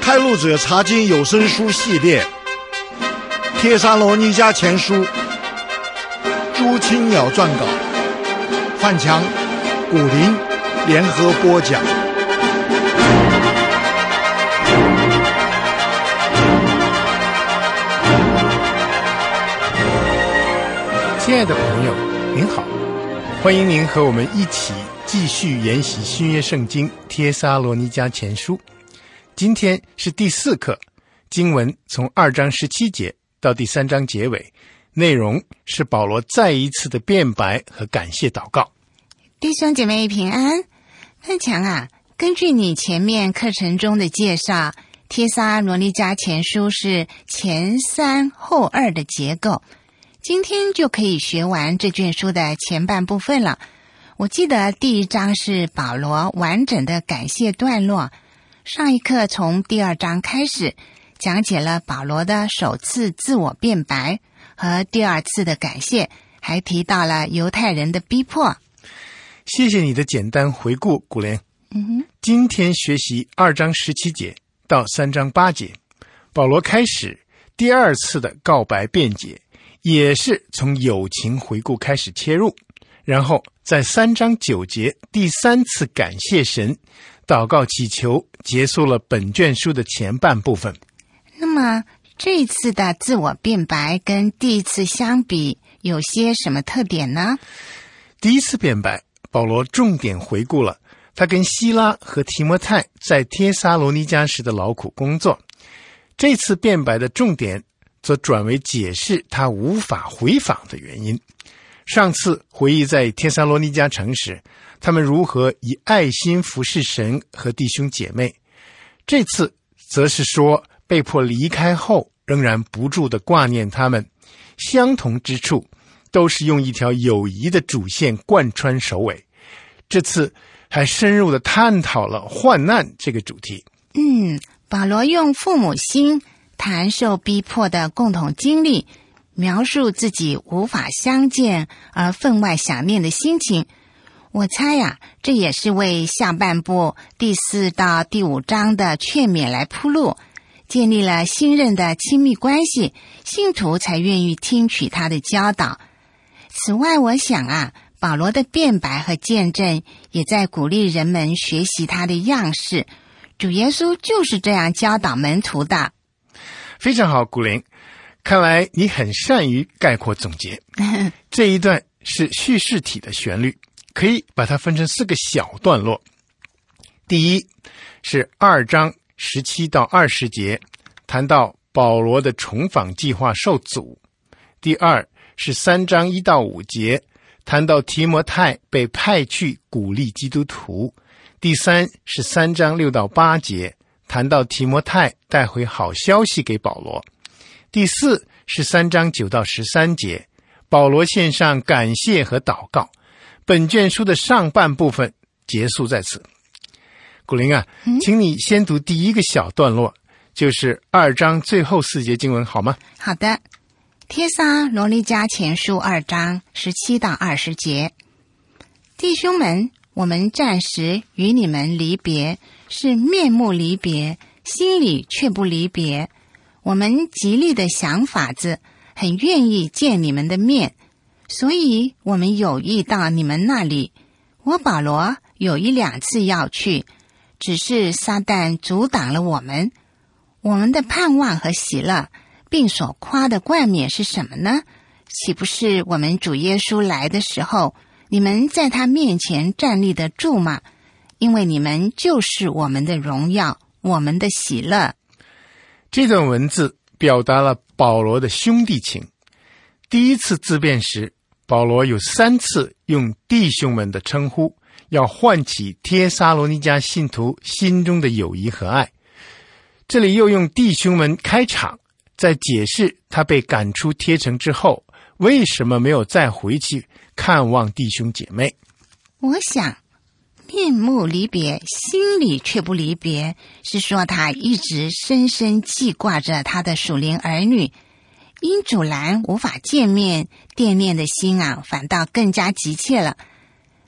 开路者查经有声书系列，帖撒罗尼迦前书，朱青鸟撰稿，范强、古林联合播讲。 亲爱的朋友，您好，欢迎您和我们一起继续研习新约圣经帖撒罗尼迦前书。今天是第4课，经文从2章17节到第3章结尾，内容是保罗再一次的辩白和感谢祷告。 弟兄姐妹平安。范强啊，根据你前面课程中的介绍，帖撒罗尼迦前书是前3后2的结构，今天就可以学完这卷书的前半部分了。我记得第1章是保罗完整的感谢段落，上一课从第2章开始讲解了保罗的首次自我辩白和第2次的感谢，还提到了犹太人的逼迫。 谢谢你的简单回顾，古莲。今天学习2章17节到3章8节，保罗开始第2次的告白辩解，也是从友情回顾开始切入，然后在3章9节第3次感谢神，祷告祈求，结束了本卷书的前半部分。 那么这一次的自我辩白跟第1次相比，有些什么特点呢？ 第1次辩白，保罗重点回顾了他跟希拉和提摩太在帖撒罗尼迦时的劳苦工作。这次辩白的重点则转为解释他无法回访的原因。上次回忆在帖撒罗尼迦城时，他们如何以爱心服侍神和弟兄姐妹。这次则是说被迫离开后仍然不住地挂念他们，相同之处都是用一条友谊的主线贯穿首尾。这次还深入地探讨了患难这个主题。 保罗用父母心谈受逼迫的共同经历，描述自己无法相见而分外想念的心情。我猜呀，这也是为下半部第4到第5章的劝勉来铺路，建立了信任的亲密关系，信徒才愿意听取他的教导。此外，我想啊，保罗的辩白和见证也在鼓励人们学习他的样式。主耶稣就是这样教导门徒的。 非常好，古灵，看来你很善于概括总结。这一段是叙事体的旋律，可以把它分成4个小段落。第一是2章17到20节，谈到保罗的重访计划受阻。第2是3章1到5节，谈到提摩太被派去鼓励基督徒。第3是3章6到8节，谈到提摩太带回好消息给保罗。第4是3章9到13节，保罗献上感谢和祷告。本卷书的上半部分结束在此。古灵啊，请你先读第1个小段落，就是2章最后4节经文好吗？ 好的。帖撒罗尼迦前书2章17到20节，弟兄们，我们暂时与你们离别，是面目离别，心里却不离别。我们极力的想法子，很愿意见你们的面，所以我们有意到你们那里。我保罗有1、2次要去，只是撒旦阻挡了我们。我们的盼望和喜乐并所夸的冠冕是什么呢？岂不是我们主耶稣来的时候，你们在他面前站立得住吗？因为你们就是我们的荣耀，我们的喜乐。 这段文字表达了保罗的兄弟情。第1次自辩时，保罗有3次用弟兄们的称呼，要唤起帖撒罗尼迦信徒心中的友谊和爱。这里又用弟兄们开场，在解释他被赶出帖城之后，为什么没有再回去看望弟兄姐妹。 我想面目离别，心里却不离别，是说他一直深深记挂着他的属灵儿女，因阻拦无法见面，惦念的心啊，反倒更加急切了。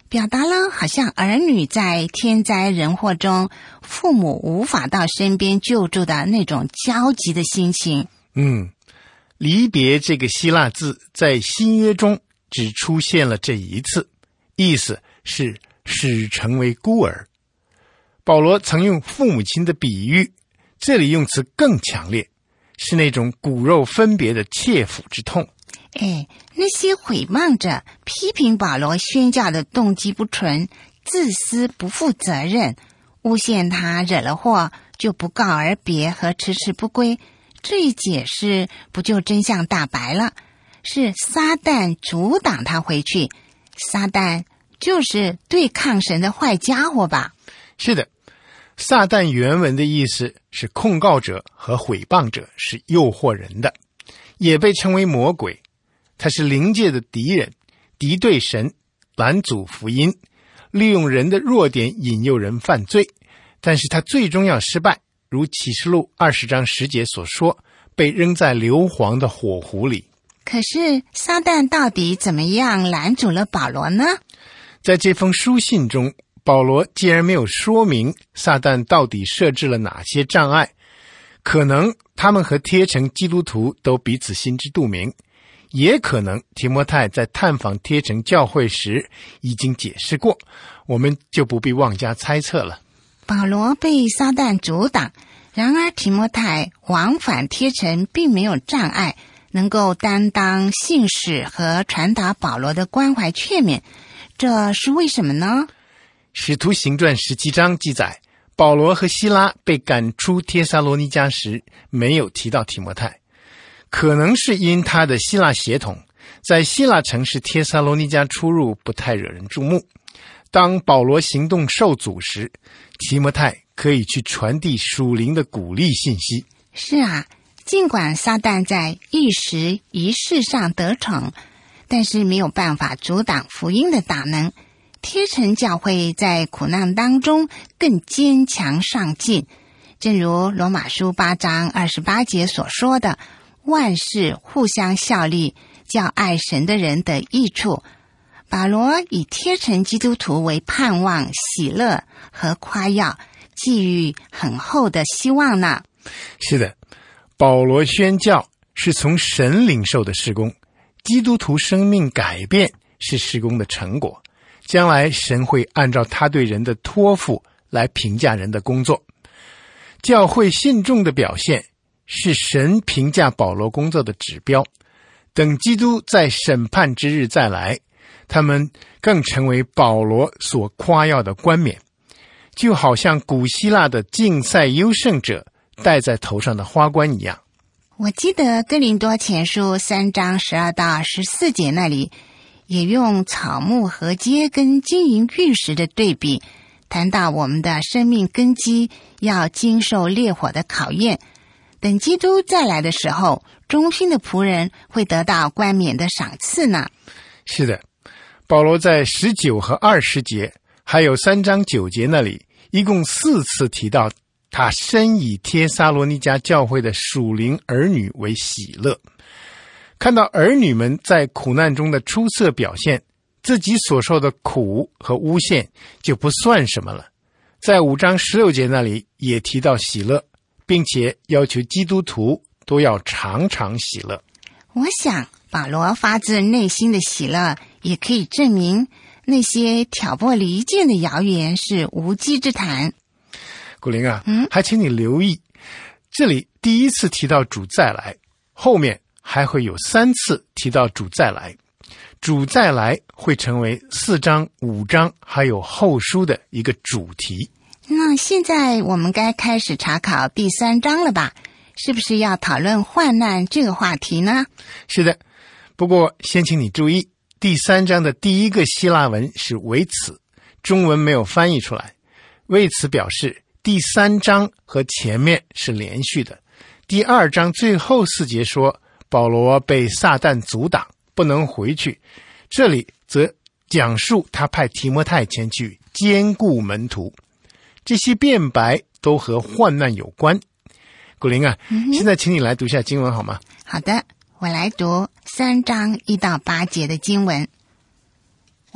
表达了好像儿女在天灾人祸中，父母无法到身边救助的那种焦急的心情。 离别这个希腊字在新约中只出现了这一次，意思是使成为孤儿。保罗曾用父母亲的比喻，这里用词更强烈，是那种骨肉分别的切肤之痛。 那些毁谤着批评保罗宣教的动机不纯，自私不负责任，诬陷他惹了祸就不告而别和迟迟不归，这一解释不就真相大白了？是撒旦阻挡他回去，撒旦就是对抗神的坏家伙吧？ 是的，撒旦原文的意思是控告者和毁谤者，是诱惑人的，也被称为魔鬼。他是灵界的敌人，敌对神，拦阻福音，利用人的弱点引诱人犯罪，但是他最终要失败，如启示录20章10节所说，被扔在硫磺的火湖里。 可是撒旦到底怎么样拦阻了保罗呢？ 在这封书信中，保罗既然没有说明撒旦到底设置了哪些障碍，可能他们和贴城基督徒都彼此心知肚明，也可能提摩太在探访贴城教会时已经解释过，我们就不必妄加猜测了。 保罗被撒旦阻挡，然而提摩太往返贴城并没有障碍，能够担当信使和传达保罗的关怀劝勉，这是为什么呢？ 使徒行传17章记载，保罗和希拉被赶出帖撒罗尼迦时没有提到提摩太，可能是因他的希腊血统在希腊城市帖撒罗尼迦出入不太惹人注目。当保罗行动受阻时，提摩太可以去传递属灵的鼓励信息。 是啊，尽管撒旦在一时一事上得逞，但是没有办法阻挡福音的大能。贴城教会在苦难当中更坚强上进，正如罗马书8章28节所说的，万事互相效力，叫爱神的人得益处。保罗以贴城基督徒为盼望、喜乐和夸耀，寄予很厚的希望呢。 是的，保罗宣教是从神领受的事工，基督徒生命改变是事工的成果，将来神会按照他对人的托付来评价人的工作。教会信众的表现是神评价保罗工作的指标，等基督在审判之日再来，他们更成为保罗所夸耀的冠冕，就好像古希腊的竞赛优胜者戴在头上的花冠一样。 我记得哥林多前书3章12到14节那里也用草木禾秸跟金银玉石的对比，谈到我们的生命根基要经受烈火的考验，等基督再来的时候，忠心的仆人会得到冠冕的赏赐呢。 是的，保罗在19和20节还有3章9节那里一共4次提到他深以帖撒罗尼迦教会的属灵儿女为喜乐。看到儿女们在苦难中的出色表现，自己所受的苦和诬陷就不算什么了。在5章16节那里也提到喜乐，并且要求基督徒都要常常喜乐。 我想保罗发自内心的喜乐，也可以证明那些挑拨离间的谣言是无稽之谈。 古灵啊，还请你留意，这里第一次提到主再来，后面还会有3次提到主再来。主再来会成为4章、5章还有后书的一个主题。 那现在我们该开始查考第3章了吧？是不是要讨论患难这个话题呢？ 是的，不过先请你注意，第3章的第一个希腊文是为此，中文没有翻译出来。为此表示第3章和前面是连续的。第2章最后4节说保罗被撒旦阻挡，不能回去，这里则讲述他派提摩太前去兼顾门徒。这些辩白都和患难有关。古灵啊，现在请你来读一下经文好吗？ 好的，我来读3章1到8节的经文。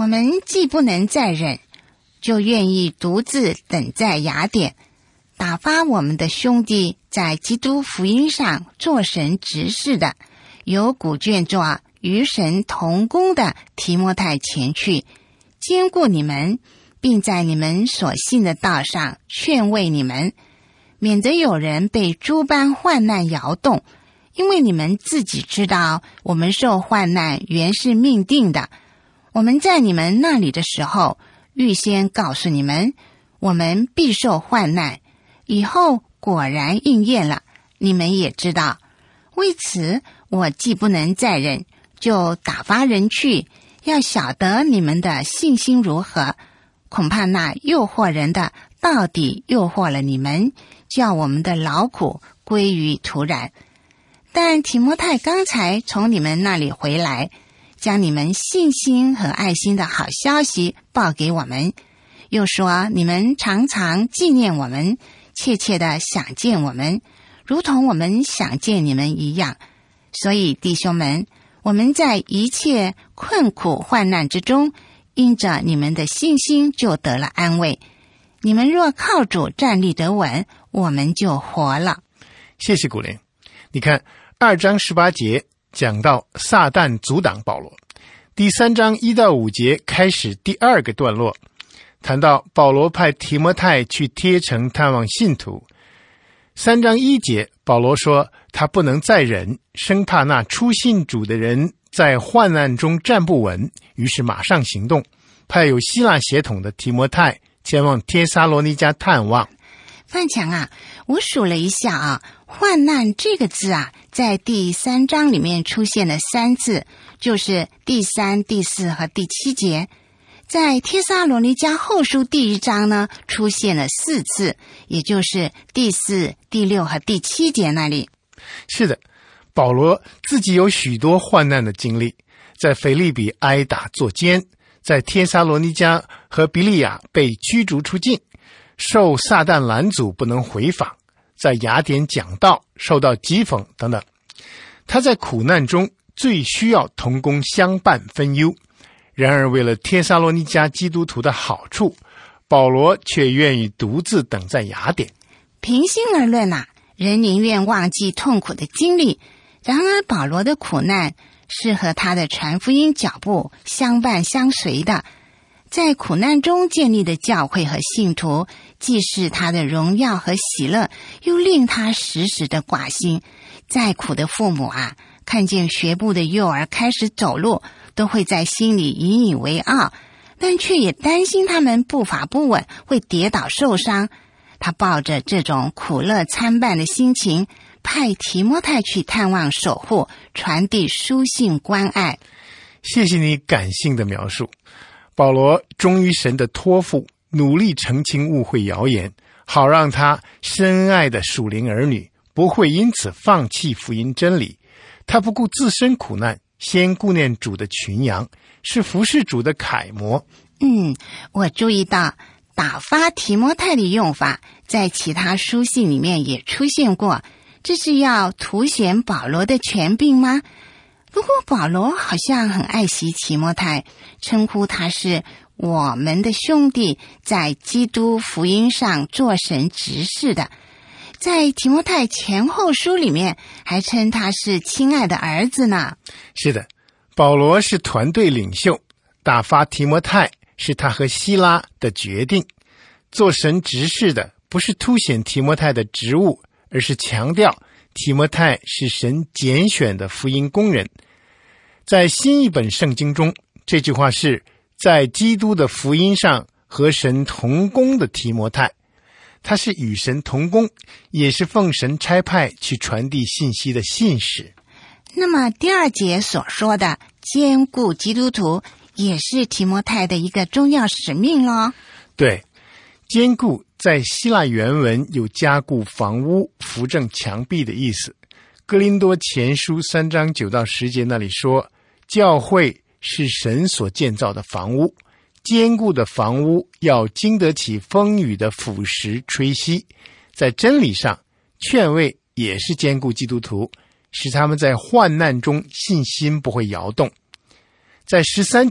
我们既不能再忍，就愿意独自等在雅典，打发我们的兄弟在基督福音上做神执事的，有古卷作与神同工的提摩太前去，兼顾你们，并在你们所信的道上劝慰你们，免得有人被诸般患难摇动。因为你们自己知道，我们受患难原是命定的。我们在你们那里的时候，预先告诉你们，我们必受患难，以后果然应验了，你们也知道。为此，我既不能再忍，就打发人去，要晓得你们的信心如何。恐怕那诱惑人的到底诱惑了你们，叫我们的劳苦归于徒然。但提摩太刚才从你们那里回来，将你们信心和爱心的好消息报给我们，又说你们常常纪念我们，切切的想见我们，如同我们想见你们一样。所以弟兄们，我们在一切困苦患难之中，因着你们的信心就得了安慰。你们若靠主站立得稳，我们就活了。 谢谢古莲。你看2章18节讲到撒旦阻挡保罗，第3章1到5节开始第2个段落，谈到保罗派提摩太去帖城探望信徒。3章1节保罗说他不能再忍，生怕那初信主的人在患难中站不稳，于是马上行动，派有希腊血统的提摩太前往帖撒罗尼迦探望。 范强啊，我数了一下患难这个字在第3章里面出现了3次，就是第3、第4和第7节。在帖撒罗尼迦后书第1章呢，出现了4次，也就是第4、第6和第7节那里。 是的，保罗自己有许多患难的经历，在腓立比挨打作监，在帖撒罗尼迦和比利亚被驱逐出境，受撒旦拦阻不能回访，在雅典讲道受到讥讽等等。他在苦难中最需要同工相伴分忧，然而为了帖撒罗尼迦基督徒的好处，保罗却愿意独自等在雅典。 平心而论人宁愿忘记痛苦的经历，然而保罗的苦难是和他的传福音脚步相伴相随的。在苦难中建立的教会和信徒，既是他的荣耀和喜乐，又令他时时的挂心。再苦的父母看见学步的幼儿开始走路，都会在心里引以为傲，但却也担心他们步伐不稳，会跌倒受伤。他抱着这种苦乐参半的心情，派提摩太去探望守护，传递书信关爱。 谢谢你感性的描述。保罗忠于神的托付，努力澄清误会谣言，好让他深爱的属灵儿女不会因此放弃福音真理。他不顾自身苦难，先顾念主的群羊，是服侍主的楷模。 我注意到打发提摩太的用法在其他书信里面也出现过，这是要凸显保罗的权柄吗？不过保罗好像很爱惜提摩太，称呼他是我们的兄弟，在基督福音上做神执事的。在提摩太前后书里面还称他是亲爱的儿子呢。 是的，保罗是团队领袖，打发提摩太是他和希拉的决定。做神执事的不是凸显提摩太的职务，而是强调提摩太是神拣选的福音工人。在新译本圣经中，这句话是在基督的福音上和神同工的提摩太，他是与神同工，也是奉神差派去传递信息的信使。 那么第2节所说的兼顾基督徒，也是提摩太的一个重要使命咯。 对，兼顾在希腊原文有加固房屋、扶正墙壁的意思。哥林多前书3章9到10节那里说，教会是神所建造的房屋，坚固的房屋要经得起风雨的腐蚀吹息。在真理上，劝慰也是坚固基督徒，使他们在患难中信心不会摇动。在13节，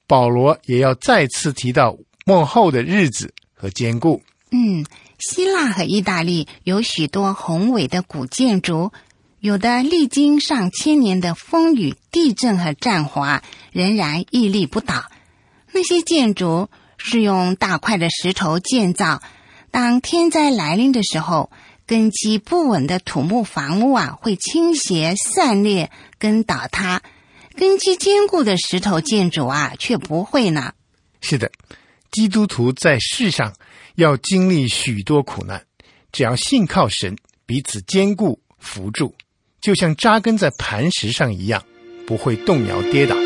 保罗也要再次提到末后的日子和坚固。 希腊和意大利有许多宏伟的古建筑，有的历经上千年的风雨、地震和战火，仍然屹立不倒。那些建筑是用大块的石头建造，当天灾来临的时候，根基不稳的土木房屋会倾斜、散裂跟倒塌，根基坚固的石头建筑却不会呢。 是的，基督徒在世上要经历许多苦难，只要信靠神，彼此坚固扶助，就像扎根在磐石上一样，不会动摇跌倒。